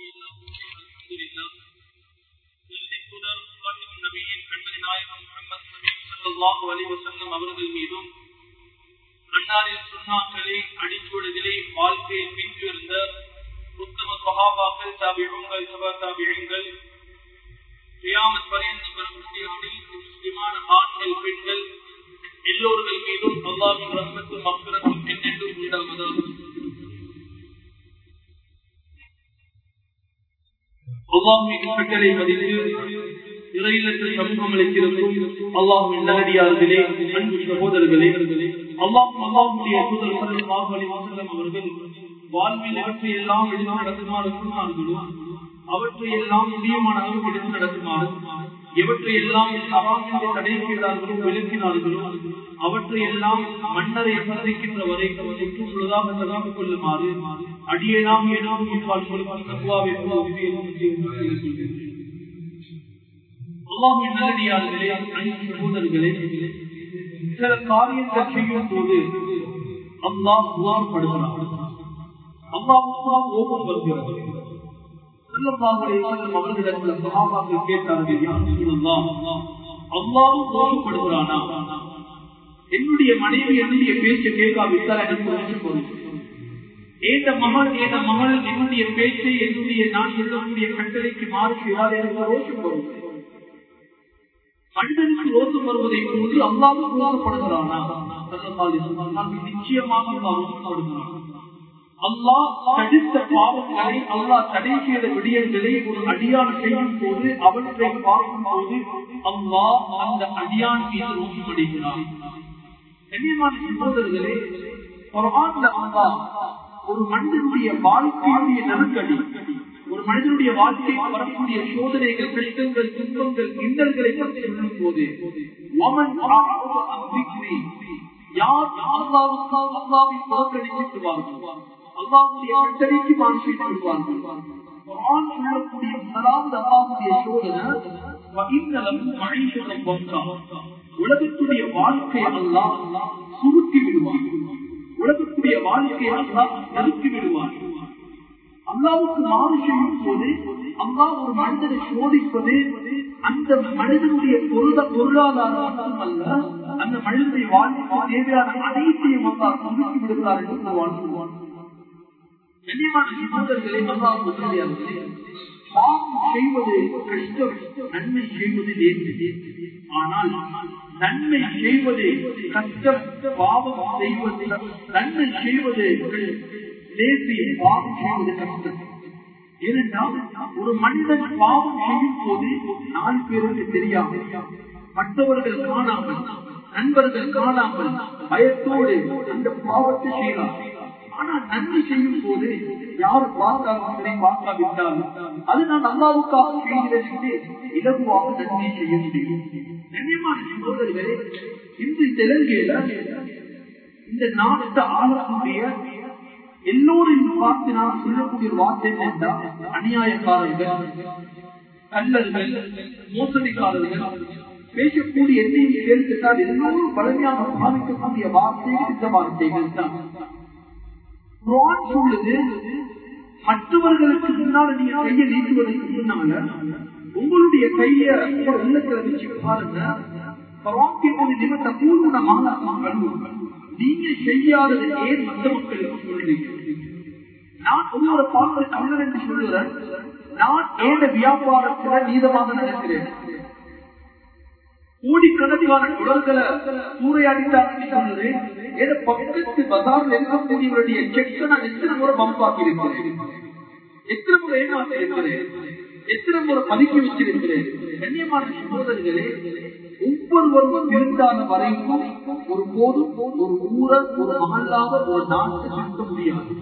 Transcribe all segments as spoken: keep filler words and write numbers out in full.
அவர்கள் மீதும் அன்னாரின் சுன்னாக்களை அடிச்சுவடுகளை வாழ்க்கையை பின்திருந்த உத்தம சஹாபாக்கள், தாபிஊன்கள், தபா தாபிஈன்கள், கியாமத் பர்யந்தம் வரக்கூடிய அனைத்து முஸ்லிமான ஆண்கள், பெண்கள் எல்லோர்கள் மீதும் அல்லாஹ்வின் ரஹ்மத்தும் மக்ஃபிரத்தும் என்றென்றும் உண்டாவதாக. அல்லாஹ்வின் கட்டளை மதித்து இறையிலத்தில் சமூகம் அளித்திருக்கும் அல்லாஹ்வின் நல்லடியார்களே, அன்பு சகோதரர்களே, அல்லாஹ் அல்லாஹ்வுடைய தூதர் ஸல்லல்லாஹு அலைஹி வஸல்லம் அவர்கள் வாழ்வில் எவற்றை எல்லாம் எடுத்து நடத்துமாறு சொன்னார்களோ அவற்றை எல்லாம் முடியுமான அளவு எடுத்து நடத்துமாறு, எவற்றை எல்லாம் ஹராம் என்று தடை செய்தார்களோ விளக்கினார்களோ அவற்றை எல்லாம் மன்னரை சந்திக்கின்ற வரை சுற்றும் முழுதாக தகாந்து கொள்ளுமாறு அடியேனாம் ஏனாம் என்பால் சொல்லுவார் தக்குவாவை அல்லாஹ்வின் நல்லடியார்களே, அன்பு சகோதரர்களே, சில காரியங்கள் செய்யும் போது அல்லாஹ் துஆப்படுகிறார். அல்லாஹ்வுக்கு கோபம் வருகிறது. ஸல்லல்லாஹு அலைஹி வஸல்லம் அவர்களிடத்தில் சஹாபாக்கள் கேட்டார்கள், யா ரசூலல்லாஹ், அல்லாஹ் கோபப்படுகிறானா? என்னுடைய மனைவி என்னுடைய பேச்சை கேட்காவிட்டால் எனக்கு ரோஷம் வரும். ஏந்த மகள் ஏந்த மகள் என்னுடைய பேச்சை என்னுடைய நான் சொல்லக்கூடிய கட்டளைக்கு மாறு செய்தால் எனக்கு ரோஷம் வரும். மனிதனுக்கு ரோஷம் வருவதை போது அல்லாஹ் ரோஷப்படுகிறானா? நிச்சயமாக ரோஷப்படுகிறான். அல்லாஹ் தடுத்த பாவங்களை, அல்லாஹ் தடை செய்த விடயங்களை ஒரு அடியான் செய்யும் போது அவற்றை பார்க்கும் போது அல்லாஹ் அந்த அடியான் மீது ரோஷமடைகிறான். கண்ணியமான சகோதரர்களே, குர்ஆன்ல அல்லாஹ் ஒரு மனிதனுடைய வாழ்க்கையுடைய நெருக்கடி, ஒரு மனிதனுடைய வாழ்க்கையில் வரக்கூடிய சோதனைகள், கஷ்டங்கள், துன்பங்கள், இன்னல்களை பற்றி சொல்லும் போது யார் அல்லாஹ்வுக்காக அல்லாஹ்வை புறக்கணித்துவார்கள், அல்லாஹ்வுடைய கட்டளைக்கு மாறு செய்து விடுவார்கள். குர்ஆன் சொல்லக்கூடிய முதலாவது அல்லாஹ்வுடைய சோதனை உலகத்துடைய வாழ்க்கையை அல்லாஹ் சுருக்கி விடுவார். உலகத்துடைய வாழ்க்கையை அல்லாஹ் நறுக்கி விடுவார். அல்லாஹ்வுக்கு மாறு செய்யும் போது அல்லாஹ் ஒரு மனிதனை சோதிப்பது அந்த மனிதனுடைய பொருளாதாரம் மட்டுமல்ல, அந்த மனிதனுடைய வாழ்க்கைக்கு தேவையான அனைத்தையும் அல்லாஹ் சுருக்கி விடுகிறார் என்று வாழ்ந்துவான். கண்ணியமான சகோதரர்களே, அல்லாஹ் உதவியாளர்களே, பாவம் செய்வது கஷ்டம், நன்மை செய்வது லேசு. ஆனால் நன்மை செய்வது கஷ்டம், பாவம் செய்வது நன்மை செய்வது லேசு, பாவம் செய்வது கஷ்டம். ஏனென்றால் ஒரு மனிதன் பாவம் செய்யும் போது நாலு பேருக்கு தெரியாமல், மற்றவர்கள் காணாமல், நண்பர்கள் காணாமல் பயத்தோடு அந்த பாவத்தை செய்யலாம். ஆனால் நன்மை செய்யும் போது யார் பார்த்தாலும் பார்க்காவிட்டாலும் அது நான் அல்லாஹ்வுக்காக செய்கிறேன் இலகுவாக நன்மை செய்ய முடியும். கண்ணியமான சகோதரர்களே, இன்று தெலுங்கையில இந்த நாட்டை ஆளக்கூடிய எல்லோரையும் பார்த்து நான் சொல்லக்கூடிய வார்த்தை என்றால் அநியாயக்காரர்கள், கல்லர்கள், மோசடிக்காரர்கள் பேசக்கூடிய எண்ணெயை சேர்த்துட்டால் எல்லோரும் பழமையாக பாதிக்கக்கூடிய வார்த்தைகள் இந்த வார்த்தைகள் தான். சொல்லுது, மற்றவர்களுக்கு முன்னால் நீங்க கையை நீட்டுவதற்கு முன்னால உங்களுடைய கைய உள்ளத்துல வச்சு பாருங்க. நீங்க செய்யாதது ஏன் மற்ற மக்களுக்கு சொல்றீங்க? நான் ஒவ்வொரு பாவத்தை தமிழர் என்று சொல்லுறேன். நான் ஏன் வியாபாரத்துல நீதமாக நினைக்கிறேன். கோடிக்கணக்கான தொடர்களை சூறையாடித்தாங்க சொல்லுது. பக்கத்து பசாரில் இருக்கக்கூடியவருடைய செக்ஸை நான் எத்தனை முறை பம்பாக்கி இருக்கிறேன், எத்தனை முறை ஏமாற்றி இருக்கிறேன், எத்தனை முறை பதுக்கி வச்சிருக்கிறேன். கண்ணியமான சகோதரர்களே, ஒவ்வொருவரும் இருந்தான வரைக்கும் ஒரு போதும் ஒரு ஊரை, ஒரு மகளாக ஒரு நாட்டை நிறுத்த முடியாது.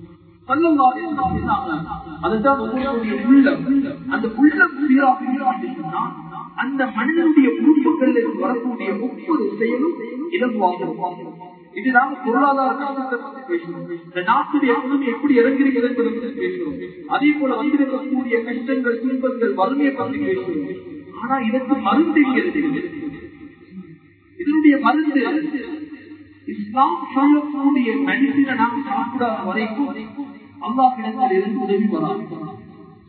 அதுதான் உங்களுடைய உள்ளம். அந்த உள்ளம் சீராக அந்த மனிதனுடைய உறுப்புகள் வரக்கூடிய ஒவ்வொரு செயலும் இலகுவாக. இதுதான் பொருளாதார கஷ்டத்தை பற்றி பேசணும். இந்த நாட்டுடைய எக்கனாமி எப்படி இறங்கிருக்கிறது பற்றி பேசணும். அதே போல வந்திருக்கக்கூடிய கஷ்டங்கள், துன்பங்கள், வறுமையை பற்றி பேசணும். ஆனா இதற்கு மருந்து இருக்கிறது. இதனுடைய மருந்து இஸ்லாம் சொல்லக்கூடிய மெடிசினை நாம் சாப்பிடாத வரைக்கும் அல்லாஹ்விடத்தில் இருந்து உதவி வராது.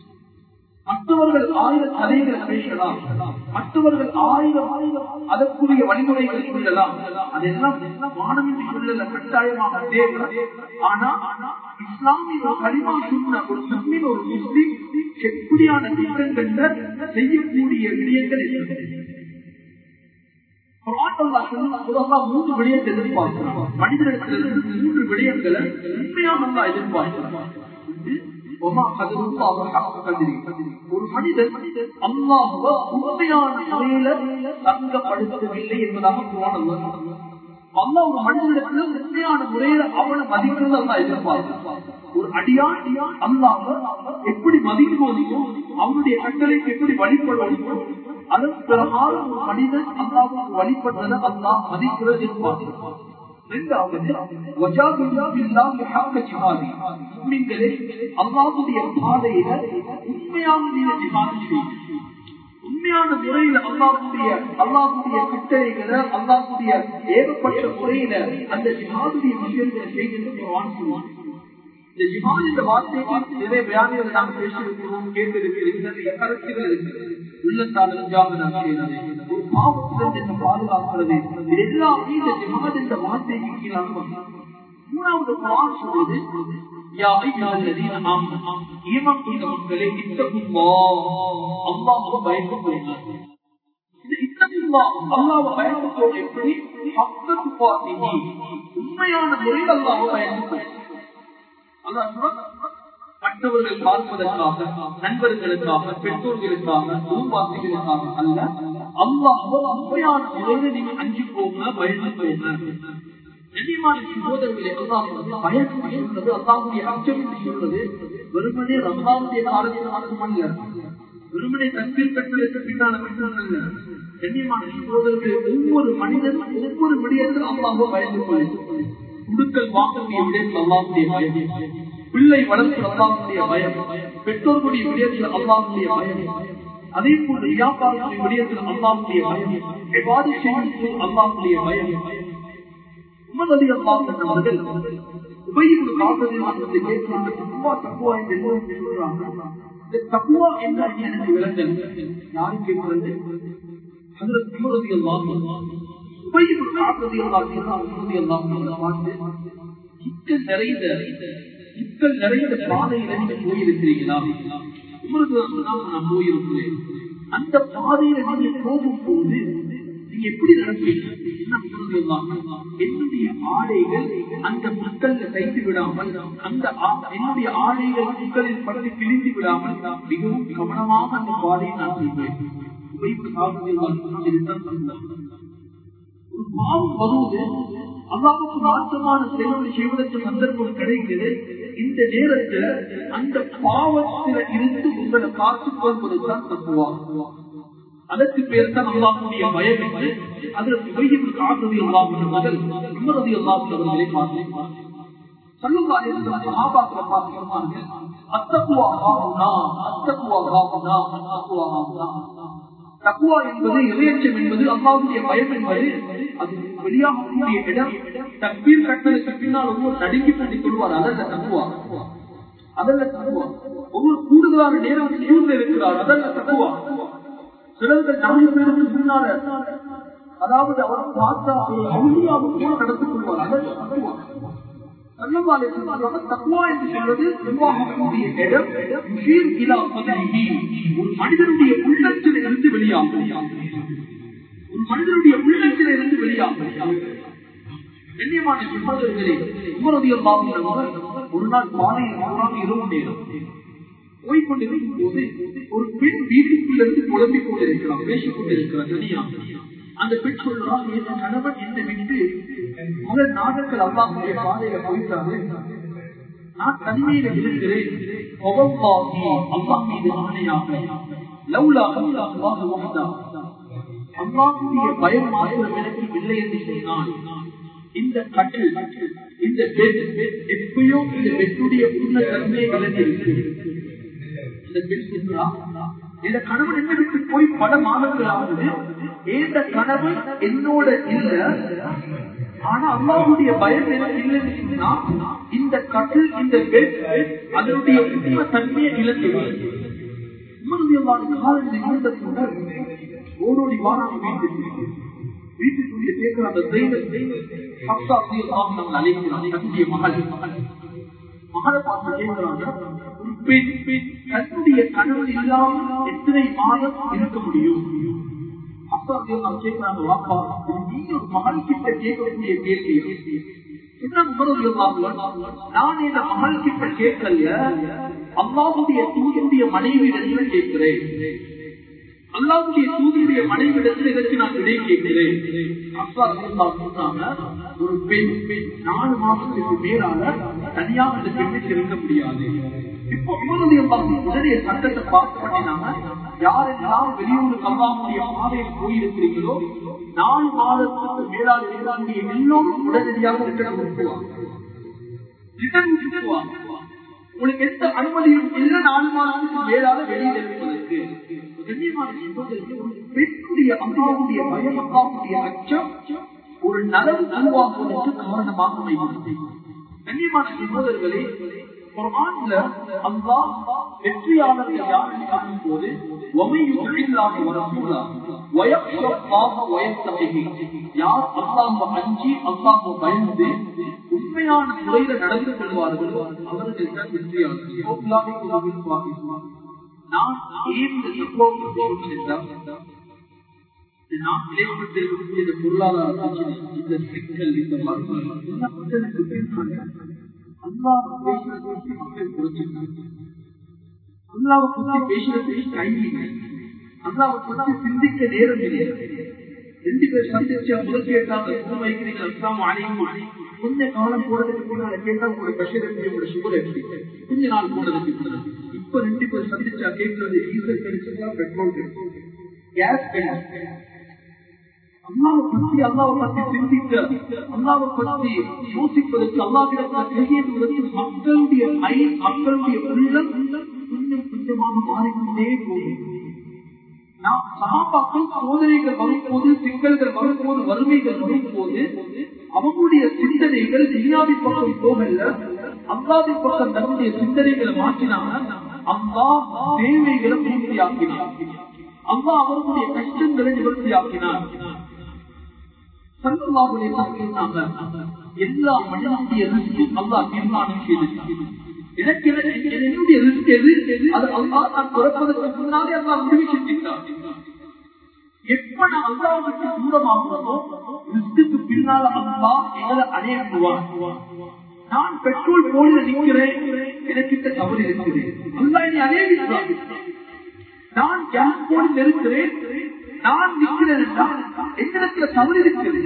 மற்றவர்கள் ஆயிரம் கதைகளை பேசலாம், மற்றவர்கள் ஆயிரம் ஆயிரம் அதற்குரிய வழிமுறைகளை சொல்லலாம். அதெல்லாம் மாணவன் என்று சொல்லல, கட்டாயமாக தேவை. ஆனா இஸ்லாமிய கலிமா சொன்ன ஒரு முஸ்லிம் ஒரு முஸ்லிம் எப்படியான திட்டங்கள் செய்யக்கூடிய விடயங்கள் மூன்று விடயத்தை எதிர்பார்க்கிறான். மனிதனிடத்திலிருந்து மூன்று விடயங்களை உண்மையாக எதிர்பார்க்கிறான். ஒரு மனிதன் அல்லாஹ்வை உண்மையான முறையில தங்கப்படுத்தவில்லை என்பதாக அல்லாஹ் ஒரு மனிதனிடத்துல உண்மையான முறையில அவனை மதிக்கிறது அல்லா எதிர்பார்க்கிறான். ஒரு அடியான் அல்லாஹ்வை எப்படி மதிக்குவதையோ அவனுடைய கட்டளைக்கு எப்படி வழிபடுவதையோ அதன் பிரகாரம் ஒரு மனிதன் அல்லாஹ்வுக்கு வழிபடுவதை அல்லாஹ் மதிக்கிறது எதிர்பார்க்கிறான். அல்லாஹ்வுடைய பாதையில உண்மையான உண்மையான முறையில அல்லாஹ்வுடைய அல்லாஹ்வுடைய கட்டளைகளை அல்லாஹ்வுடைய ஏகப்பட்ட முறையில அந்த ஜிஹாதுடைய விஷயங்களை செய்கின்ற இந்த ஜிஹாத் என்ற வார்த்தைக்கு நிறைய வியாதிகளை நாம் பேசியிருக்கிறோம், கேட்டிருக்கிறோம், கருத்துகள் இருக்கிறது. உள்ளத்தால் ஒரு பாவத்திலிருந்து என்ன பாதுகாக்கிறது எல்லாமே இந்த ஜிஹாத் என்ற வார்த்தைக்கு கீழாக. மூணாவது குர்ஆன் சொல்வது யா அய்யுஹல்லதீன ஆமனூ ஈமான் கொண்ட மக்களே இத்தகுல்லாஹ் அல்லாஹ்வை பயப்படுங்கள். இந்த இத்தகுல்லாஹ் அல்லாஹ்வை பயப்படுவது எப்படி? ஹக்க துகாத்திஹி உண்மையான முறையில் அல்லாஹ்வை பயப்படுங்கள். மற்றவர்கள் பார்ப்பதற்காக, நண்பர்களுக்காக, பெற்றோர்களுக்காக, குடும்பவாசிகளுக்காக அல்ல, அல்லாஹ்வை உண்மையான முறையில் நீங்க அஞ்சு போங்க, பயந்து போங்க. சகோதரர்களே, பயன் சொல்றது அல்லாஹ்வுடைய அச்சம் என்று சொல்றது வெறுமனே ரமலானுடைய காலத்தில் மட்டுமல்ல, வெறுமனே தக்பீர் கட்டளைக்கு பின்னால மட்டுமல்ல. கண்ணியமான சகோதரர்களே, ஒவ்வொரு மனிதன் ஒவ்வொரு விடயத்தில் அல்லாஹ்வை பயந்து கொள்ள. குடுக்கல் வாங்கக்கூடிய விடயத்தில் அல்லாஹ்வுடைய பயம், பிள்ளை வளர்ப்பு அல்லாஹ்வுடைய பயம், பெற்றோர்களுடைய விடயத்தில் அல்லாஹ்வுடைய பயம், அதே போன்று வியாபாரத்துடைய விடயத்தில் அல்லாஹ்வுடைய பயம், இபாதத் செய்வதில் அல்லாஹ்வுடைய பயம். உமர் ரலியல்லாஹு அன்ஹு அவர்கள் உபய் இப்னு கஅப் ரலியல்லாஹு அன்ஹு கேட்கிறாங்க, தக்வா தக்வா என்று சொல்றாங்க. இந்த தக்வா என்ன எனக்கு விளங்கல். யாரு கேட்கிறது? ஹஜ்ரத் உமர் ரலியல்லாஹு அன்ஹு உபய் இப்னு கஅப் ரலியல்லாஹு அன்ஹு பார்த்து, இக்கல் நிறைந்த இக்கல் நிறைந்த பாதையில நீங்க போயிருக்கிறீங்களா? உமருக்கு நான் போயிருக்கிறேன். அந்த பாதையில நீங்க போகும் போது நீங்க எப்படி நடப்பீங்க? என்னுடைய ஆடைகள் அந்த மக்கள்ல தைத்து விடாமல், அந்த என்னுடைய ஆடைகள் மக்களில் பற்றி கிழிந்து விடாமல் மிகவும் கவனமாக அந்த பாதையை நான் செய்வேன். ஒரு பாவம் வருவது அல்லாஹ்வுக்கு மாற்றமான செயல்களை செய்வதற்கு சந்தர்ப்பம் கிடைக்கிறது. இந்த நேரத்தில் அந்த பாவத்தில இருந்து உங்களை காத்துக் கொள்வதுதான் தக்குவா. அதற்கு பேர் தான் அல்லாஹ்வுடைய பயம் என்று அதற்கு உபய்யிப்னு கஅப் ரலியல்லாஹு அன்ஹு முதல் உமர் ரலியல்லாஹு அன்ஹு அவர்களை பார்த்தார்கள். ஸல்லல்லாஹு அலைஹி வஸல்லம் சஹாபாக்களை பார்த்து சொன்னார்கள், அத்தக்வா ஹாஹுனா அத்தக்வா ஹாஹுனா அத்தக்வா ஹாஹுனா. தக்வா என்பது இறையச்சம் என்பது அல்லாஹ்வுடைய பயம் என்பது அது வெளியாகக்கூடிய இடம். தக்பீர் கட்டளைக்கு பின்னால் ஒவ்வொரு நடுங்கி பண்ணி கொள்வார், அதல்ல தக்வா. அதல்ல தக்வா. ஒவ்வொரு கூடுதலான நேரம் சூழ்நிலை இருக்கிறார், அதல்ல தக்வா. சிலர்கள் நான்கு பேருக்கு முன்னால, அதாவது அவர் பார்த்தா அவுலியாவை கூட நடத்திக் கொள்வார், அதல்ல தக்வா. தக்வா என்று சொல்வது நிர்வாகக்கூடிய இடம். ஒரு மனிதனுடைய உள்ளத்தில் இருந்து வெளியாகும், ஒரு மனிதனுடைய உள்ளத்தில் இருந்து வெளியாகும். கண்ணியமான சகோதரர்களே, உமர் ரலியல்லாஹு அன்ஹு ஒரு நாள் மாலையில் மூன்றாம் இரவு நேரம் போய்கொண்டிருக்கும் போது ஒரு பெண் வீட்டுக்குள்ளிருந்து புலம்பிக் கொண்டிருக்கிறார், பேசிக் கொண்டிருக்கிறார். தனியாக அந்த பெண் சொல்றார், என் கணவன் என்னை விட்டு பல நாட்கள் அல்லாஹ்வுடைய பாதையில போயிட்டாரு, நான் தனிமையில இருக்கிறேன். அல்லாஹ் மீது ஆணையாக லவ்லா அல்லாஹ் வஹ்தா, அல்லாஹ்வுடைய பயம் மாத்திரம் எனக்கு இல்லை என்று சொன்னான். இந்த கட்டில், இந்த பெட் எப்பயோ இந்த பெட்டுடைய உள்ள தன்மையை விளங்கியிருக்கு. இந்த பெண் சொல்றா, இந்த கணவன் என்ன விட்டு போய் பல மாதங்கள் ஆகுது, இந்த கணவன் என்னோட இல்ல, ஆனா அல்லாஹ்வுடைய பயம் எனக்கு இல்லைன்னு சொன்னா இந்த கட்டில், இந்த பெட் அதனுடைய உண்மை தன்மையை இழந்து காலத்தில் இருந்ததுடன் ஓடோடி வாராங்க வீட்டுக்கு வீட்டுக்குரிய கேட்கிற அந்த அழைக்கிறாங்க தன்னுடைய மகள் மகளை பார்த்து கேட்கிறாங்க தன்னுடைய கணவன் இல்லாமல் எத்தனை மாதம் இருக்க முடியும்? அப்பா கேட்கிறாங்க வாப்பா நீ ஒரு மகள் கிட்ட கேட்கக்கூடிய கேள்வி நான் இந்த மகள் கிட்ட கேட்கல அல்லாஹ்வுடைய தூதருடைய மனைவியிடத்தில் கேட்கிறேன். அல்லாஹ்வுடைய தூதருடைய மனைவியிடத்தில் இதற்கு நான் விடை கேட்கிறேன். அப்பா சொன்னாங்க ஒரு பெண் நாலு மாசத்துக்கு மேலால தனியாக அந்த பெண்ணுக்கு இருக்க முடியாது. இப்போ இவனுடைய உடனே சட்டத்தை பார்த்து பண்ணினாங்க யாரெல்லாம் வெளியூருக்கு அல்லாஹ்வுடைய பாதையில் போயிருக்கிறீங்களோ நாலு மாதத்துக்கு மேலால் இருக்கக்கூடிய எல்லோரும் உடனடியாக ரிட்டர்ன் கொடுத்துவாங்க. ரிட்டர்ன் கொடுத்துவாங்க. உங்களுக்கு எந்த அனுமதியும் இல்லை நாலு மாதத்துக்கு மேலால வெளியில் இருப்பதற்கு. பெண்ணுடைய அம்மாவுடைய பயம் அம்மாவுடைய அச்சம் ஒரு நலவு உருவாக்குவதற்கு காரணமாக அமைகிறது. கண்ணியமான சகோதரர்களே, குர்ஆன்ல அல்லாஹ் வெற்றியாளர்கள் யாருன்னு காணும் போது யார் அல்லாஹ்வை அஞ்சி அல்லாஹ்வை பயந்து உண்மையான முறையில நடந்து கொள்வார்களோ அவர்கள் தான் வெற்றியாளர்கள். நான் ஏன் இந்த பொருளாதார பிரச்சனை, இந்த சிக்கல், இந்த மர்மம் மக்களுக்கு பேசுறாங்க. அல்லாஹ் பேசுறதுக்கு மக்கள் குறைச்சிருக்காங்க. அல்லாஹ் பற்றி பேசுறதுக்கு கையில் அல்லாஹ் பற்றி சிந்திக்க நேரம் கிடையாது. ரெண்டு பேர் சந்திச்சா முதல் கேட்டாங்க கொஞ்ச காலம் போனதுக்கு முன்னால கேட்டா உங்களோட பிரஷர் எப்படி, உங்களோட சுகர் எப்படி, கொஞ்ச நாள் போனதுக்கு முன்னாடி இப்ப ரெண்டு பேர் சந்திச்சா கேட்கறது டீசல் கிடைச்சா பெட்ரோல் கிடைக்கும், கேஸ் கிடைக்கும். அல்லாவை பற்றி அல்லாவை பற்றி சிந்திக்க அல்லாவை பற்றி யோசிப்பதற்கு அல்லாஹ்விடத்தில் மக்களுடைய மை மக்களுடைய உள்ளம் கொஞ்சம் கொஞ்சமாக மாறிக்கொண்டே போகும். நாம் சகாபாக்கள் சோதனைகள் வரும்போது, சிக்கல்கள் வரும்போது, வறுமைகள் வரும்போது அவங்களுடைய சிந்தனைகள் துன்யாவின் பக்கம் போகல, அல்லாஹ்வின் பக்கம் தன்னுடைய சிந்தனைகளை மாற்றினாங்க. அல்லாஹ் தேவைகளை பூர்த்தியாக்கினார். அல்லாஹ் அவர்களுடைய கஷ்டங்களை நிவர்த்தியாக்கினார். எல்லா மனிதனுடைய ரிஸ்க்கும் அல்லாஹ் தீர்மானம் செய்து எனக்கு என்னுடைய ரிஸ்க் எது அது அல்லாஹ் நான் பிறப்பதற்கு முன்னாலே அல்லாஹ் முடிவு செஞ்சிட்டார். எப்ப நான் அல்லாஹ்வுக்கு தூரமாகிறதோ ரிஸ்க்கு பின்னால அல்லாஹ் எங்களை அடையாடுவான். நான் பெட்ரோல் போல நிற்கிறேன், எனக்கிட்ட தவறு இருக்கிறேன், அல்லாஹ் என்னை அடையாடுவான். நான் கேஸ் போல நெருக்கிறேன், நான் நிற்கிறேன் என்றால் என்னிடத்துல தவறு இருக்கிறது.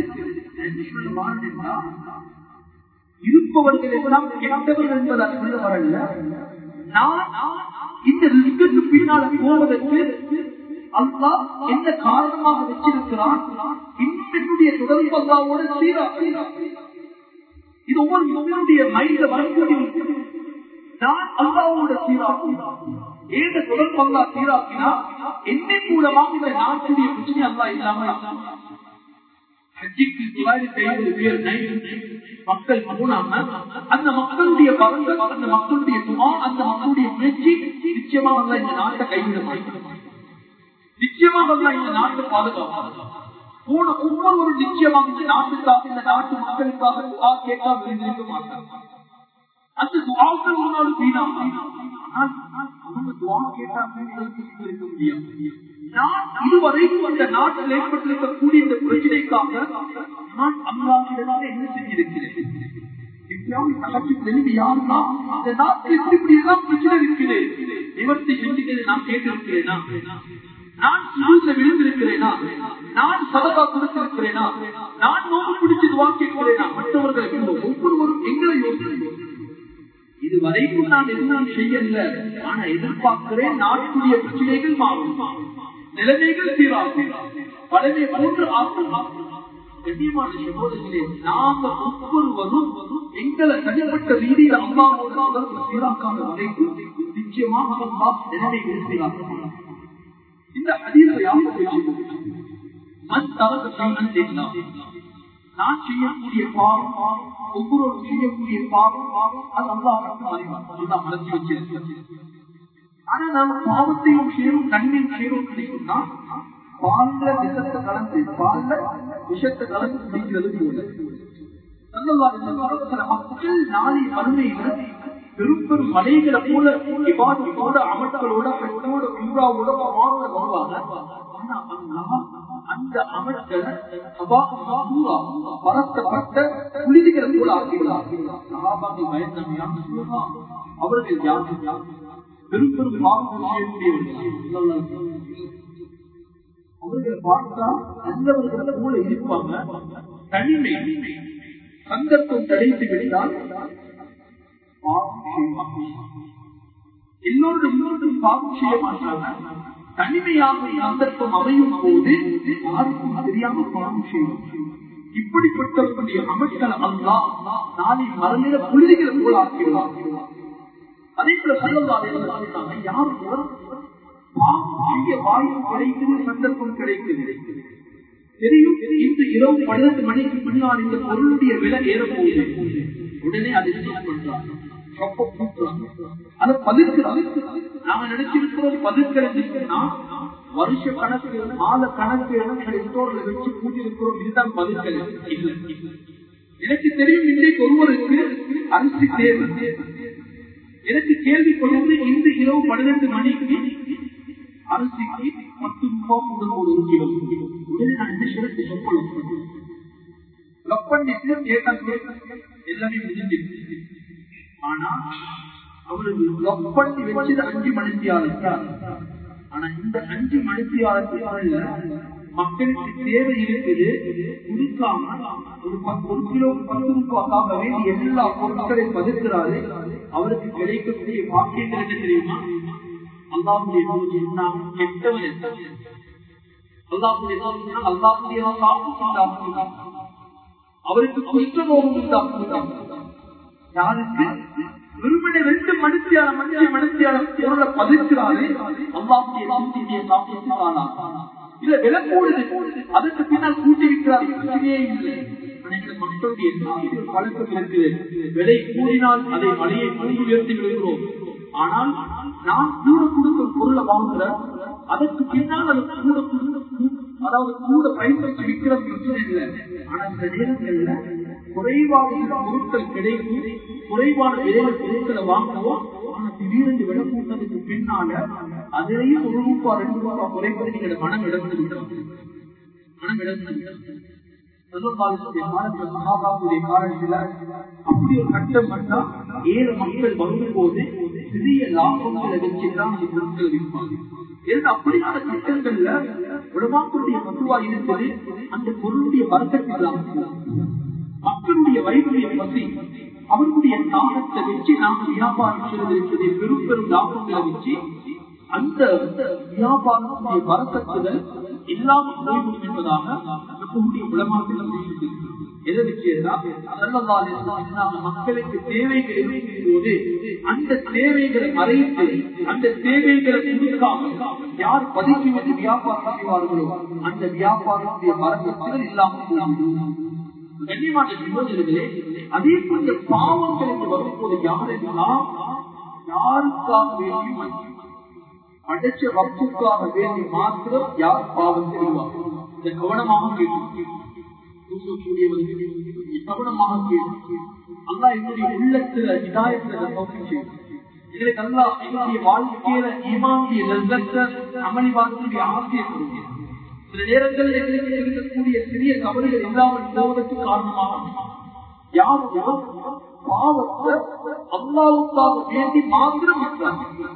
இருப்பவர்கள் எல்லாம் கெட்டவர்கள் என்பதால் சொல்ல வரல. நான் இந்த ரிஸ்க்கு பின்னால் போவதற்கு அல்லாஹ் என்ன காரணமாக வச்சிருக்கிறான், இன்னும் என்னுடைய தொடர்பு அல்லாஹ்வோடு சீராக இது ஒவ்வொருடைய மைண்ட்ல வரக்கூடிய நான் அல்லாஹ்வோடு சீராக ஏத தொடர்பு அல்லாஹ் சீராக்கினா என்னை மூலமாக இந்த நாட்டுடைய பிரச்சனை அல்லாஹ் இல்லாம மக்கள் போனாம அந்த மக்களுடைய பலன்கள், அந்த மக்களுடைய துவா, அந்த மக்களுடைய முயற்சி நிச்சயமாக இந்த நாட்டை கைவிட மாட்டோம். நிச்சயமாக இந்த நாட்டை பாதுகாப்பு போன ஒவ்வொரு நிச்சயமாக இந்த நாட்டுக்காக, இந்த நாட்டு மக்களுக்காக துவா கேட்காம இருந்திருக்க மாட்டாங்க. அந்த துவாக்கள் முன்னாடி வீணாக அவங்க துவா கேட்டாங்க இருக்க முடியாது. நான் இதுவரைக்கும் அந்த நாட்டில் ஏற்பட்டிருக்கக்கூடிய இந்த பிரச்சனைக்காக நான் அல்லாஹ்விடத்தில் என்ன செஞ்சிருக்கிறேன், இந்த நாட்டில் இப்படி எல்லாம் பிரச்சனை இருக்கிறேன், நிவர்த்தி செஞ்சுக்கிறது நான் கேட்டிருக்கிறேனா, நான் சுருள விழுந்திருக்கிறேனா, நான் சதகா கொடுத்திருக்கிறேனா, நான் நோக்கு பிடிச்சு துவா கேட்கிறேனா, மற்றவர்களுக்கு ஒவ்வொருவரும் எங்களை யோசிக்கிறோம். இதுவரைக்கும் நான் எதுவும் செய்யல, ஆனா எதிர்பார்க்கிறேன் நாட்டுடைய பிரச்சனைகள் மாறும், நிலைமைகள் சீராகும், பலனை மூன்று ஆகும். கண்ணியமான சகோதரர்களே, நாம ஒவ்வொருவரும் எங்களை தனிப்பட்ட ரீதியில் அல்லாஹ்வோடு தொடர்பு சீராக்காத வரைக்கும் நிச்சயமாக அல்லாஹ் நிலைமைகள் சீராக்கும். இந்த ஹதீஸை யாரும் பேசுகிறோம், மன் தரக ஷைஅன் லில்லாஹ், நான் செய்யக்கூடிய பாவம், ஒவ்வொரு செய்யக்கூடிய பாவம் அது அல்லாஹ்வுக்கு அறிவான், அல்லாஹ் மறைச்சு வச்சிருக்கிறான். ஆனா நாம பாவத்தையும் சேரும் நன்மையும் சேரும் கிடைக்கும்னா பால்ல விஷத்தை கலந்து பால்ல விஷத்தை கலந்து குடிக்கிறது போல மக்கள் நாளை வறுமையில பெரும் பெரும் மலைகளை போல விவாதத்தோட அமல்களோட பெண்ணோட உம்ராவோட வருவாங்க. அந்த அமல்களை பரத்தப்பட்ட புலிதிகளை போல ஆக்கிவிடார்கள். அவர்கள் யார் பெரும் பெரும் பாவங்கள் செய்யக்கூடியவர்கள். அவர்கள் பார்த்தா நல்லவர்களை போல இருப்பாங்க. தனிமை சந்தர்ப்பம் கிடைத்து விட்டால் எல்லோரும் இன்னொருக்கும் பாவம் செய்ய மாட்டாங்க. தனிமையாக சந்தர்ப்பம் அமையும் போது யாருக்கும் தெரியாம பாவம் செய்யும். இப்படிப்பட்டவர்களுடைய அமல்கள் அல்லாஹ் நாளை மறுநிலை புலிகளை போல ஆக்கிடுவார். அதே போல சொல்லலாம் யாரும் பாவம் செய்ய வாய்ப்பு கிடைக்குது, சந்தர்ப்பம் கிடைக்குது தெரியும். இன்று இரவு பன்னிரண்டு மணிக்கு முன்னால் இந்த பொருளுடைய விலை ஏறப்போகுது. உடனே அதை பண்றாங்க, அதை பதுக்கிறாங்க. நாம நினைச்சிருக்கிறோம் பதுக்கிறதுன்னா வருஷ கணக்கு மாத கணக்கு ஸ்டோர்ல வச்சு கூட்டியிருக்கிறோம். இதுதான் பதுக்கிறது இல்லை. எனக்கு தெரியும் இன்றைக்கு ஒருவருக்கு அரிசி தேவை. எனக்கு கேள்விப்படுவது இந்த இரவு பன்னிரண்டு மணிக்கு அரிசிக்கு பத்து ரூபாய் முதல் ஒரு கிலோ. உடனே நான் என்ன சொல்லிட்டு சொல்லி எல்லாமே முடிஞ்சிருக்கு. ஆனா அவருக்கு லொக் பண்ணி வச்சது அஞ்சு மணித்தியாளர். ஆனா இந்த அஞ்சு மணித்தியாளர் மக்களுக்கு தேவை இருக்குது. கொடுக்காம ஒரு ஒரு கிலோ பத்து ரூபாய்க்காக வேண்டி எல்லா பொருட்களையும் பதுக்கிறாரு. அவருக்கு கிடைக்கக்கூடிய பாக்கியங்கள் என்ன தெரியுமா? அல்லாஹ்வுடைய கெட்டவன் அல்லாஹ்வுடைய அவருக்கு குஷ்டரோகம் உண்டாக்குகிறார். யாருக்கு வெறுமனை ரெண்டு மனுஷியால மனுஷ மனுஷியால பொருளை பதுக்கிறாரு. அல்லாஹ்வுடைய சாப்பிட்டானா இல்ல விலை போடுது, அதுக்கு பின்னால் கூட்டி விற்கிறார். பிரச்சனையே இல்லை. மக்களுடைய பழக்கம் இருக்குது. விலை கூடினால் அதை மலையை கூடி உயர்த்தி விடுகிறோம். ஆனால் நான் கூட கொடுத்த பொருளை வாங்குற அதற்கு பின்னால் அது கூட அதாவது கூட பயன்படுத்தி விற்கிற பிரச்சனை இல்லை. ஆனா இந்த நேரங்கள்ல குறைவான பொருட்கள் கிடைக்கும், குறைவான விலையில பொருட்களை வாங்குவோம். ஆனா திடீரென்று விலை கூட்டதுக்கு பின்னால அதிலேயும் ஒரு ரூபாய் ரெண்டு ரூபாய் குறைப்பது நீங்க மனம் இழந்து விடும். மனம் இழந்து விடும். அப்படி ஒரு கட்டம் வந்தா ஏழு மக்கள் வரும்போது சிறிய லாபங்களை வச்சுதான் அந்த பொருட்களை விற்பாங்க. அப்படியான கட்டங்கள்ல உலமாக்களுடைய மதுவா இருந்தது. அந்த பொருளுடைய வர்க்கத்தில் மக்களுடைய வயிறுடைய பசி அவர்களுடைய தாகத்தை வச்சு நாம வியாபாரம் செய்வதற்கு பெரும் பெரும் லாபங்களை வச்சு அந்த வியாபாரத்துடைய வர்க்கத்துகள் இல்லாமல் போய்விடும் என்பதாக நம்முடைய உலமாக்கள் எதை வச்சிருந்தா மக்களுக்கு தேவைகள் இருக்கும் போது அந்த தேவைகளை மறைத்து அந்த தேவைகளை கொடுக்காமல் யார் பதுக்கி வந்து வியாபாரம் செய்வார்களோ அந்த வியாபாரத்துடைய வர்க்கத்துகள் இல்லாமல் போய்விடும். கண்ணியமான சகோதரர்களே, அதே போன்ற பாவங்களுக்கு வரும்போது யாரெல்லாம் யாருக்காக வேண்டி அடைச்ச வப்புக்காக வேண்டி மாத்திரம் யார் பாவம் செய்வார்கள் இதை கவனமாக கேட்டு கவனமாக கேட்டு அல்லாஹ் என்னுடைய உள்ளத்துல இதாயத்துல நோக்கி செய்யும். எங்களுக்கு அல்லாஹ் என்னுடைய வாழ்க்கையில ஈமானுடைய லஸ்ஸத்தை அமளி வாழ்க்கையுடைய ஆசையை கொடுக்கிறது. சில நேரங்களில் எங்களுக்கு இருக்கக்கூடிய சிறிய கவலைகள் இல்லாமல் போவதற்கு காரணமாக யாரும் பாவத்தை அல்லாஹ்வுக்காக வேண்டி மாத்திரம் இருக்கிறார்கள்.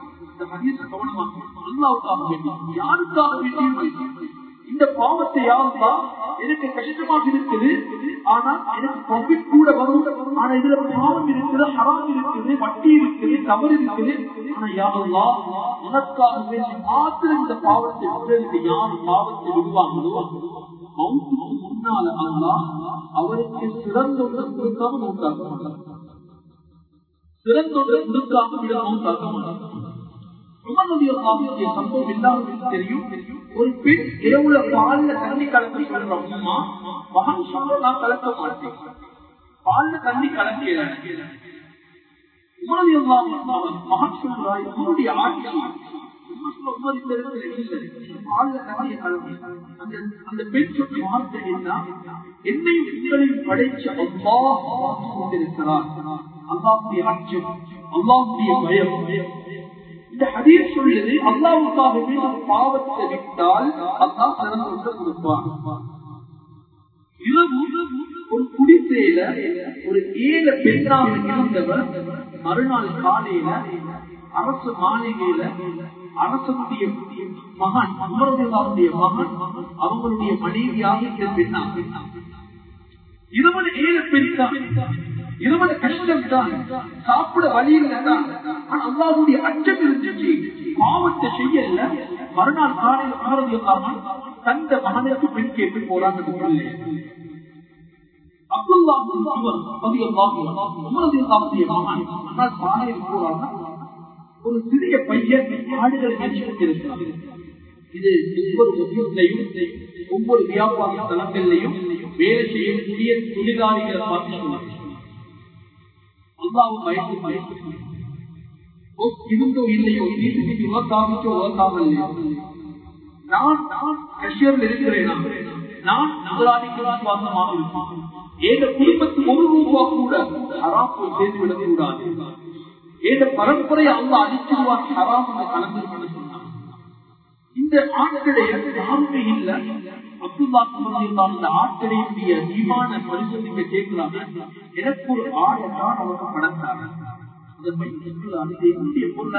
யாருக்காக வேண்டி இந்த பாவத்தை யாருக்கா எனக்கு கஷ்டமாக இருக்குது, ஆனா எனக்கு ப்ராஃபிட் கூட வரும், ஆனா இதுல பாவம் இருக்குது, ஹராம் இருக்குது, வட்டி இருக்குது, தவறு இருக்குது, ஆனா யா அல்லாஹ் உனக்காக வேண்டி மாத்திரம் இந்த பாவத்தை விடுறதுக்கு யார் பாவத்தை விடுவாங்களோ மௌத்துக்கு முன்னால அல்லாஹ் அவருக்கு சிறந்த ஒன்று கொடுக்காம மௌத்தாக்க மாட்டார். சிறந்த ஒன்று கொடுக்காம விட மௌத்தாக்க மாட்டார். சம்பவம் எல்லாருக்கும் தெரியும். ஒரு பெண் இரவுல பால்ல தண்ணி கலக்கி சொல்றோம்மா மகன் சொல்ல நான் கலக்க மாட்டேன். பால்ல தண்ணி கலக்கிறாங்க. மகன் சொல்றாய் உன்னுடைய ஆட்சி அந்த பெண் சொன்ன வார்த்தை என்ன, என்னையும் உங்களையும் படைச்ச அல்லாஹ் கொண்டிருக்கிறார். அல்லாஹ்வுடைய அச்சம், அல்லாஹ்வுடைய பயம். இந்த ஹதீஸ் சொல்லுது அல்லாஹ்வுக்காகவே ஒரு பாவத்தை விட்டால் அல்லாஹ் சிறந்த கொடுப்பான். இரவு ஒரு குடிசையில ஒரு ஏழு பெண்ணாக இருந்தவர் மறுநாள் காலையில அரசு மாளிகையில அரசனுடைய மகன் அமரவுடைய மகன் அவங்களுடைய மனைவியாக இந்த பெண்ணாக இருபது ஏழு பெண் தான், இருபது கஷ்டம் தான், சாப்பிட வழியில் தான். ஆனா அல்லாஹ்வுடைய அச்சம் இருந்துச்சு, பாவத்தை செய்யல. மறுநாள் காலையில் அமரவுடைய தந்த மகனுக்கு பெண் கேட்டு போறாங்க. ஒரு சிறிய பையன் ஆடுகளை கொண்டிருக்கிறார். இது ஒவ்வொரு முஸ்லிம்லையும் ஒவ்வொரு வியாபார தளங்களிலையும் வேலை செய்யக்கூடிய தொழிலாளிகளை பார்த்து சொன்னாங்க. அல்லாஹ்வும் பயந்து பயந்து இருந்தோ இல்லையோ வீட்டுக்கு உலகாமிச்சோ உலகாமல்லையோ நான் நான் கஷியரில் இருக்கிறேனா, நான் முதலாளிக்கு விசுவாசமாக இருப்பேன். ஏத குடும்பத்துக்கு ஒரு ரூபா கூட ஹராம் போய் சேர்ந்து விடக் கூடாது. ஏத பரம்பரையை அல்லாஹ் அழிச்சிருவான் ஹராம் கலந்து பண்ண சொன்னான். இந்த ஆட்களுடைய யாருமே இல்ல. அப்துல்லா இந்த ஆட்களுடைய ஈமான பரிசோதிக்க கேட்கிறாங்க. எனக்கு ஒரு ஆடை தான் அவங்க படத்தாங்க. அந்த என்னுடைய பொருள்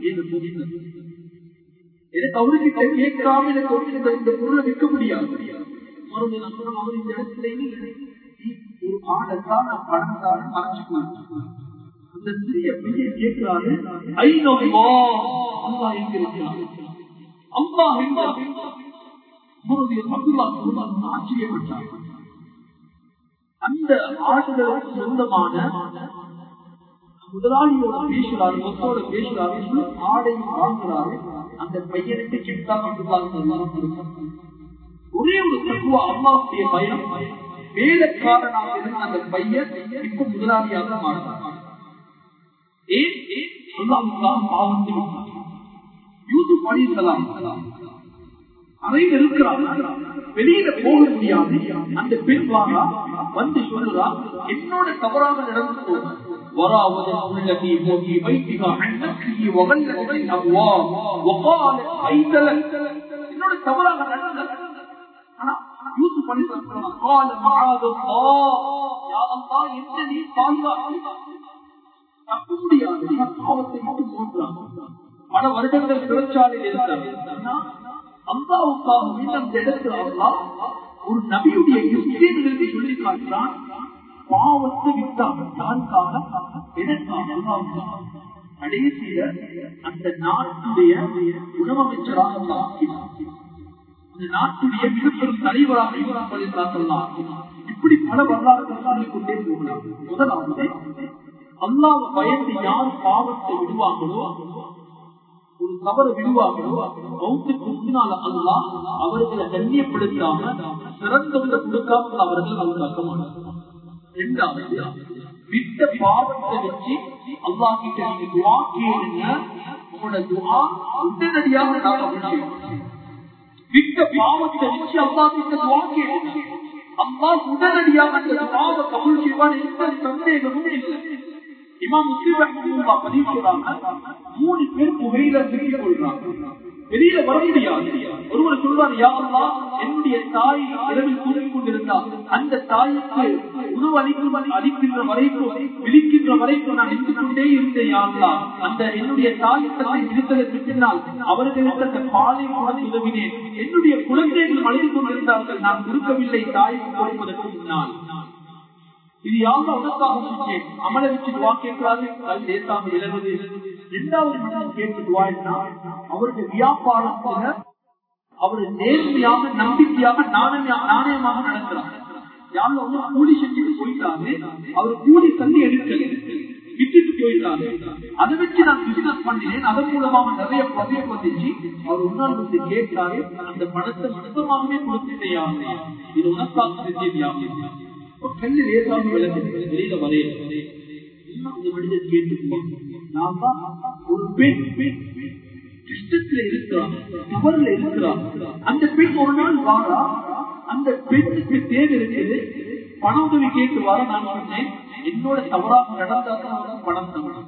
எனக்கு அவர்கிட்ட கேட்காம எனக்கு அவர்கிட்ட இந்த பொருளை விற்க முடியாது. அவர் இந்த இடத்துல ஒரு ஆடத்தான் நான் பணம் தான் மறைச்சுக்குவேன். அந்த சிறிய பையன் கேட்கிறாரு, ஐநோ அல்லா எங்க இருக்கிறார், அம்மா எங்க? ஆச்சரியப்பட்டார். அந்த ஆடுகளுக்கு சொந்தமான முதலாளியோட பேசுறாரு, மொத்தோட பேசுறாரு, ஆடையும் வாங்குறாரு. அந்த பையனுக்கு கிட்டா ஒரே ஒரு தக்குவா அல்லாஹ்வுடைய பயம், வேலைக்காரனாக இருந்த அந்த பையன் இப்ப முதலாளியாக மாறுறார். ஏன் அல்லாஹ்வுக்காக பாவத்தை விட்டார். யூசுப் அலைஹிஸ்ஸலாம் அறையில் இருக்கிறார், வெளியில போக முடியாது. அந்த பெண் வாரா வந்து சொல்றா, என்னோட தவறாக நடந்து போகும். وراودته التي هو في بيتها عن نفسه وغلقت الابواب وقالت هيت لك. என்னோட தவறாக நடந்தது. ஆனா யூசுப் அலைஹிஸ்ஸலாம் قال معاذ الله يا الله என்னை பாதுகாத்து தப்ப முடியாது. பாவத்தை மட்டும் போன்றான். பல வருடங்கள் சிறைச்சாலையில் இருந்தார். அல்லாஹ்வுக்காக இந்த இடத்துல அல்லாஹ் ஒரு நபியுடைய யுக்தியிலிருந்து சொல்லி காட்டுறான். பாவத்தை விட்டாங்க யாருக்காக? கடைசியில அந்த நாட்டுடைய உணவமைச்சராக ஆக்கினார். அந்த நாட்டுடைய மிகப்பெரும் தலைவராக ஆக்கினார். இப்படி பல வரலாறுகள் சொல்லிக் கொண்டே போகலாம். முதலாவது அல்லாஹ் பயந்து யார் பாவத்தை விடுவாங்களோ, ஒரு தவறு விடுவாங்களோ, மௌத்துக்கு முன்னால அல்லாஹ் அவர்களை கண்ணியப்படுத்தாம சிறந்தவங்களை கொடுக்காம அவர்கள் அவர்களுக்கு மாட்டார்கள். இரண்டாவது விட்ட பாவத்தை வச்சு அல்லாஹ் கிட்ட நீங்க துஆ கேளுங்க, உங்களோட துஆ உடனடியாக நான் கபூல் செய்வேன். விட்ட பாவத்தை வச்சு அல்லாஹ் கிட்ட துஆ கேளுங்க, அல்லாஹ் உடனடியாக அந்த துஆவை கபூல் செய்வான். எந்த சந்தேகமும் இல்லை. இமாம் முஸ்லிம் ரஹ்மத்துல்லாஹ் பதிவு செய்றாங்க, மூணு பேர் புகையில திருப்பிக் கொள்றாங்க, வெளியில வர முடியாது. ஒருவர் சொல்வார், யா அல்லாஹ் என்னுடைய தாய் இரவில் தூங்கிக் கொண்டிருந்தார், அந்த தாய்க்கு உணவு அளிக்கும் அளிக்கின்ற வரைக்கும் விழிக்கின்ற வரைக்கும் நான் நின்று கொண்டே இருந்தேன். யா அல்லாஹ் அந்த என்னுடைய தாய் தன்னை விழித்ததற்கு பின்னால் அவர்களுக்கு அந்த பாலை கூட உதவினேன். என்னுடைய குழந்தைகள் அழுது கொண்டிருந்தார்கள், நான் கொடுக்கவில்லை தாயை கொடுப்பதற்கு முன்னால். இது யாரும் உனக்காக செஞ்சேன். அமலை வச்சு துவா கேட்கிறாரு, அது லேசாக இழந்தது. இரண்டாவது மனிதன் கேட்டு துவா என்ன, அவருடைய வியாபாரத்துல அவர் நேர்மையாக நம்பிக்கையாக நாணயமாக நடக்கிறார். யாரும் வந்து கூலி செஞ்சுட்டு போயிட்டாரு, அவர் கூலி தண்ணி எடுக்கல, விட்டுட்டு போயிட்டாரு. அதை வச்சு நான் பிசினஸ் பண்ணினேன், அதன் மூலமாக நிறைய பதிவு வந்துச்சு. அவர் உன்னால் வந்து கேட்டாரு, அந்த பணத்தை மொத்தமாகவே கொடுத்துட்டே இது உனக்காக செஞ்சது யாரு? கல்லு லேசாக விளங்குது, வெளியில வரையில இந்த மனிதன் கேட்டுக்குவான். நான் தான் ஒரு பெண் கஷ்டத்துல இருக்கிறான், தவறுல இருக்கிறான். அந்த பெண் ஒரு நாள் வாரா, அந்த பெண்ணுக்கு தேவை இருக்குது, பண உதவி கேட்டு வர. நான் சொன்னேன் என்னோட தவறாக நடந்தாதான் பணம் தவறாக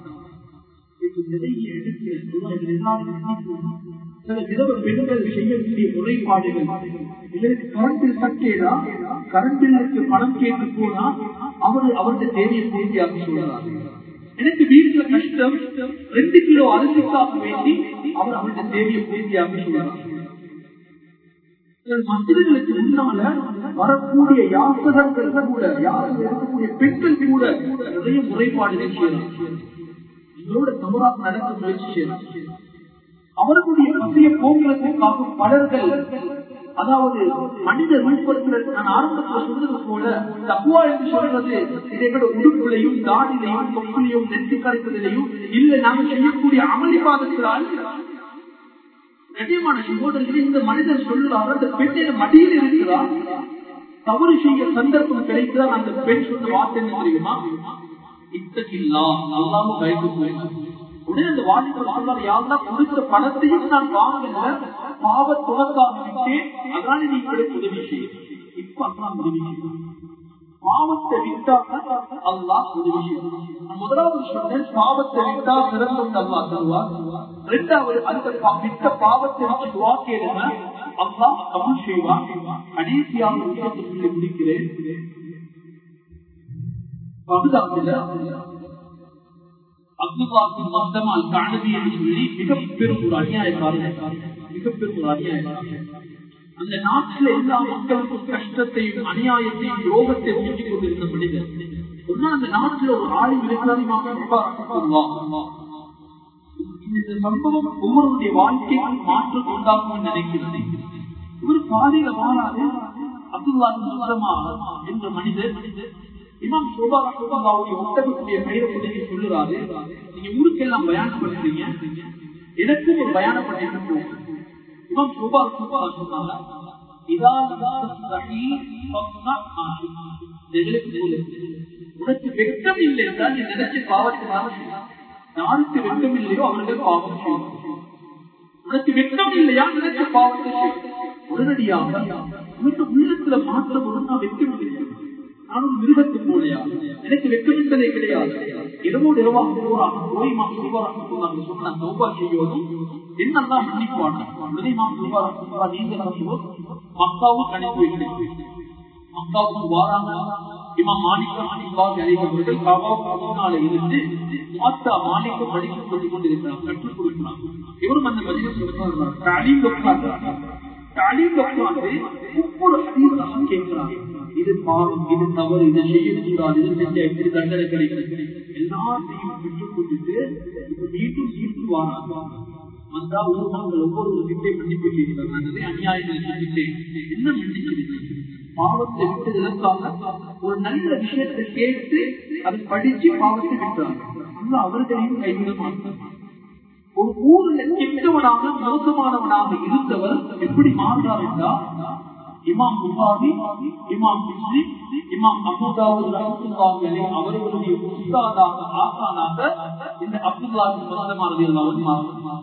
சில விதவ பெண்கள் செய்யக்கூடிய முறைப்பாடுகள். இதற்கு கரண்டில் கட்டேடா, கரண்டிலுக்கு பணம் கேட்டு போனா அவரு அவருடைய தேவையை பூர்த்தியாக சொல்றாரு. எனக்கு வீட்டுல கஷ்டம், ரெண்டு கிலோ அரிசிக்காக வேண்டி அவர் அவருடைய தேவையை பூர்த்தியாக சொல்றாரு. மனிதர்களுக்கு முன்னால வரக்கூடிய யாசகர்கள் கூட, யாரும் இருக்கக்கூடிய பெண்கள் கூட நிறைய முறைப்பாடுகள் செய்யலாம். இதோட தவறாக நடக்க முயற்சி செய்யலாம். அவர்களுடைய பற்றிய போக்குவரத்துக்காக பலர்கள், அதாவது மனித ரூபத்தில் நான் ஆரம்பத்தில் சொன்னது போல தக்குவா என்று சொல்றது இதையோட உடுப்புலையும் தாடிலையும் தொப்புலையும் நெற்றி கரைப்பதிலையும் இல்லை, நாங்கள் செய்யக்கூடிய அமளிபாதத்தினால் கடினமான சகோதரர்களே, இந்த மனிதன் சொல்லுறாரு அந்த பெண்ணின் மடியில் இருக்கிறார், தவறு செய்ய சந்தர்ப்பம் கிடைக்கிறார். அந்த பெண் சொன்ன வார்த்தை என்ன தெரியுமா? இத்தகில்லா, அல்லாஹ்வை பயந்து போயிடும். உடனே அந்த வாலிபர் சொல்றார், யாரெல்லாம் கொடுத்த பணத்தையும் நான் வாங்கல, பாவ துவக்காக விட்டேன், அதனால நீ உங்களுக்கு உதவி செய்யும். இப்ப அல்லாஹ் உதவி செய்யும். பாவத்தை விட்டாக அல்லாஹ் உதவி செய்யும். முதலாவது சொன்ன பாவத்தை விட்டா சிறந்த அல்லாஹ் தருவார். இரண்டாவது அந்த விட்ட பாவத்தை வச்சு துவா கேளுங்க, அல்லாஹ் கபூல் செய்வார். கடைசியாக விஷயத்தை சொல்லி முடிக்கிறேன். அப்துல்லாஹின் மஸ்தமால் காணவி என்று சொல்லி மிகப்பெரும் ஒரு அநியாயக்காரர், மிகப்பெரும் ஒரு அநியாயக்காரர். அந்த நாட்டில் எல்லா மக்களுக்கும் கஷ்டத்தையும் அநியாயத்தையும் யோகத்தையும் செஞ்சுக் கொண்டிருந்த மனிதர். ஒன்னா அந்த நாட்டில் ஒரு ஆளும் இருக்கிறார். இந்த சம்பவம் ஒவ்வொருடைய வாழ்க்கைக்கும் மாற்றம் உண்டாகும் நினைக்கிறது. ஒரு பாதையில மாறாது அப்துல்லாஹின் மஸ்தமா என்ற மனிதர் இமாம் ஷோபா ரஹ்மத்துல்லாஹி ஒட்டகக்கூடிய பெயரை பற்றி சொல்லுறாரு. நீங்க ஊருக்கெல்லாம் பயானம் பண்றீங்க, எனக்கும் ஒரு பயானம் பண்ணிட்டு இமாம் ஷோபா ரஹ்மத்துல்லாஹி சொன்னாங்க, இதா தஸ்தஹி உனக்கு வெட்கம் இல்லை என்றால் நீ நினைச்சு பாவத்தினால யாருக்கு வெட்கம் இல்லையோ அவர்கள் பாவம் செய்யும். உனக்கு வெட்கம் இல்லையா நினைச்சு பாவத்தை உடனடியாக உனக்கு உள்ளத்துல மாற்றம் ஒரு நான் வெட்கம் இல்லை, நானும் மிருகத்து போலையா, எனக்கு வெட்கமிட்டதே கிடையாது. இரவோடு இரவாக போறாங்க போய் மாம் சொல்வாங்க சொன்ன சௌபா செய்யோதும் என்னெல்லாம் மன்னிப்பாங்க. மாம் சொல்வாரா நீங்க நடந்தோம் மக்காவும் கணிப்பு வைக்கிறேன். மக்காவுக்கு வாராங்க. இமாம் மாணிக்க மாணிக்காக அறிவிப்பவர்கள் காவாவுக்கு முன்னால இருந்து மாத்தா மாணிக்க படிக்க சொல்லிக் கொண்டிருக்கிறார், கற்றுக் கொடுக்கிறாங்க. இவரும் அந்த பதிலை சொல்றாங்க. தாலீம் உட்கார்ந்து தாலீம் உட்கார்ந்து ஒவ்வொரு ஹதீஸையும் கேட்கிறாங்க. இது பாவம், இது தவறு, இதை செய்யக்கூடாது, இது செஞ்சா எப்படி தண்டனை கிடைக்கிறது எல்லாத்தையும் பெற்றுக் கொண்டுட்டு இப்ப மீண்டும் மீண்டும் வாராங்க. வந்தா ஊர் நாங்கள் ஒவ்வொரு திட்டை மன்னிப்பு கேட்கிறாங்க. அதே அநியாயங்களை செஞ்சுட்டேன், என்ன மன்னிச்சு பாவத்தை விட்டதற்காக ஒரு நல்ல விஷயத்தை கேட்டு அதை படிச்சு பாவத்தை விட்டாங்க. அல்ல அவர்களையும் கைவிட மாட்டாங்க. ஒரு ஊர்ல கெட்டவனாக மோசமானவனாக இருந்தவர் எப்படி மாறினார் என்றால், இமாம் புகாரி, இமாம் முஸ்லிம், இமாம் அபூ தாவூத் ரஹ்மத்துல்லாஹி அலைஹி அவர்களுடைய உஸ்தாதாக ஆசானாக இந்த அப்துல்லாஹ் மஸ்தமா ரலியல்லாஹு அன்ஹு.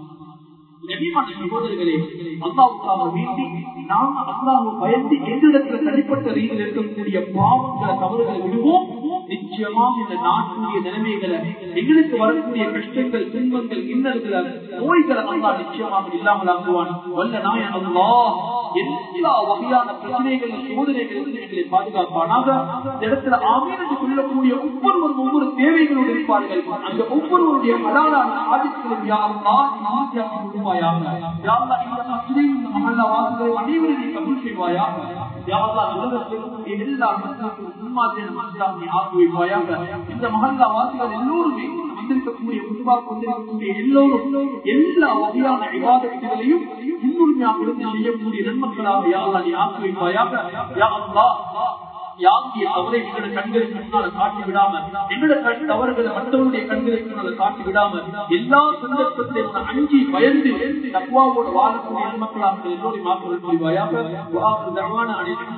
கனிமான சகோதரர்களே, அல்லாஹ்வுக்காக வேண்டி நாம் அல்லாஹ்வை பயந்து எங்களிடத்தில் தனிப்பட்ட ரீதியில் இருக்கக்கூடிய பாவங்களை தவறுகளை விடுவோம். நிச்சயமாக இந்த நாட்டுடைய நிலைமைகளை, எங்களுக்கு வரக்கூடிய கஷ்டங்கள், துன்பங்கள், இன்னல்களை, நோய்களை அல்லாஹ் நிச்சயமாக இல்லாமல் ஆக்குவான். வல்ல நாயன் அல்லாஹ் எல்லா வகையான பிரச்சனைகள், சோதனைகளிலிருந்து எங்களை பாதுகாப்பானாக. இந்த இடத்துல ஆமீன் என்று சொல்லக்கூடிய ஒவ்வொருவரும் ஒவ்வொரு தேவைகளோடு இருப்பார்கள். அந்த ஒவ்வொருவருடைய ஹலாலான ஆதித்யங்களும் யா அல்லாஹ் நாசியாக கொடுப்பாயாக. யா அல்லாஹ் இந்த மஸ்ஜிதில் இந்த மஹல்லா வாசிகளை அனைவரையும் கபூல் செய்வாயாக. யா அல்லாஹ் உலகத்தில் எல்லா மக்களுக்கும் முன்மாதிரியான மஸ்ஜிதாக நீ ஆக்கி வைப்பாயாக. இந்த மஹல்லா வாசிகள் எல்லோருமே வந்திருக்கக்கூடிய உருவாக்கு வந்திருக்கக்கூடிய எல்லோரும் எல்லா வகையான விவாதங்களையும் முன்னுரிமையாக இருந்து செய்யக்கூடிய நன்மக்களாக யா அல்லாஹ் நீ ஆக்கி வைப்பாயாக. யா அல்லாஹ் யாருடைய தவறை எங்களோட கண்களுக்கு முன்னால காட்டி விடாம, எங்களோட கண் தவறுகளை மற்றவருடைய கண்களுக்கு முன்னால காட்டி விடாம, எல்லா சந்தர்ப்பத்திலும் அஞ்சி பயந்து தக்வாவோடு வாழக்கூடிய நன்மக்களாக எல்லோரும் மாற்றம் செய்வாயாக.